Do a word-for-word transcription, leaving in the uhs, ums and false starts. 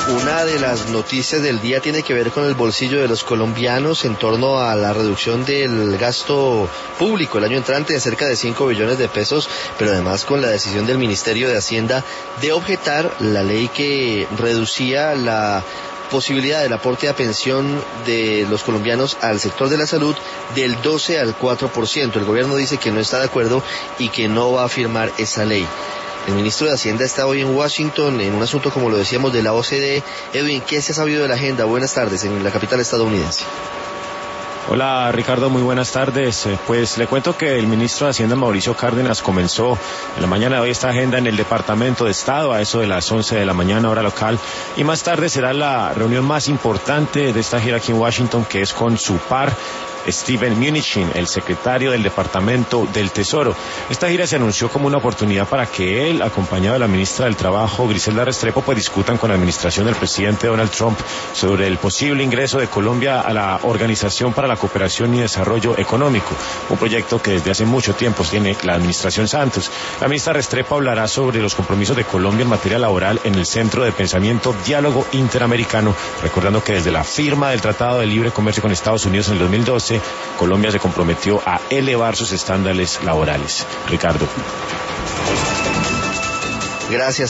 Una de las noticias del día tiene que ver con el bolsillo de los colombianos en torno a la reducción del gasto público el año entrante de cerca de cinco billones de pesos, pero además con la decisión del Ministerio de Hacienda de objetar la ley que reducía la posibilidad del aporte a pensión de los colombianos al sector de la salud del doce al cuatro por ciento. El gobierno dice que no está de acuerdo y que no va a firmar esa ley. El ministro de Hacienda está hoy en Washington en un asunto, como lo decíamos, de la O C D E. Edwin, ¿qué se ha sabido de la agenda? Buenas tardes, en la capital estadounidense. Hola Ricardo, muy buenas tardes. Pues le cuento que el ministro de Hacienda, Mauricio Cárdenas, comenzó en la mañana de hoy esta agenda en el Departamento de Estado a eso de las once de la mañana, hora local, y más tarde será la reunión más importante de esta gira aquí en Washington, que es con su par Steven Mnuchin, el secretario del Departamento del Tesoro. Esta gira se anunció como una oportunidad para que él, acompañado de la ministra del Trabajo, Griselda Restrepo, pues discutan con la administración del presidente Donald Trump sobre el posible ingreso de Colombia a la Organización para la Cooperación y Desarrollo Económico, un proyecto que desde hace mucho tiempo tiene la administración Santos. La ministra Restrepo hablará sobre los compromisos de Colombia en materia laboral en el Centro de Pensamiento Diálogo Interamericano, recordando que desde la firma del Tratado de Libre Comercio con Estados Unidos en el dos mil doce, Colombia se comprometió a elevar sus estándares laborales. Ricardo. Gracias.